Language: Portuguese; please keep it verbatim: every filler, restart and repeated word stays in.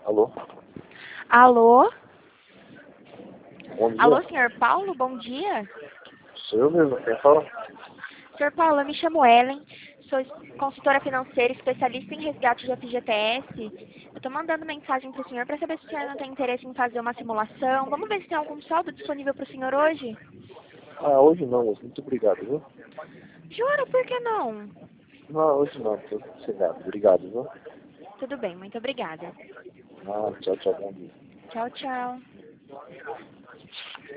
Alô? Alô? Bom dia. Alô, senhor Paulo, bom dia. Sou eu mesmo, quem fala? Senhor Paulo, eu me chamo Ellen, sou es- consultora financeira, especialista em resgate de F G T S. Eu estou mandando mensagem para o senhor para saber se o senhor não tem interesse em fazer uma simulação. Vamos ver se tem algum saldo disponível para o senhor hoje? Ah, hoje não, moço. Muito obrigado, viu? Jura, por que não? Não, hoje não, tô sossegado. Obrigado, viu? Tudo bem, muito obrigada. Ah, tchau, tchau, bom dia. Tchau, tchau.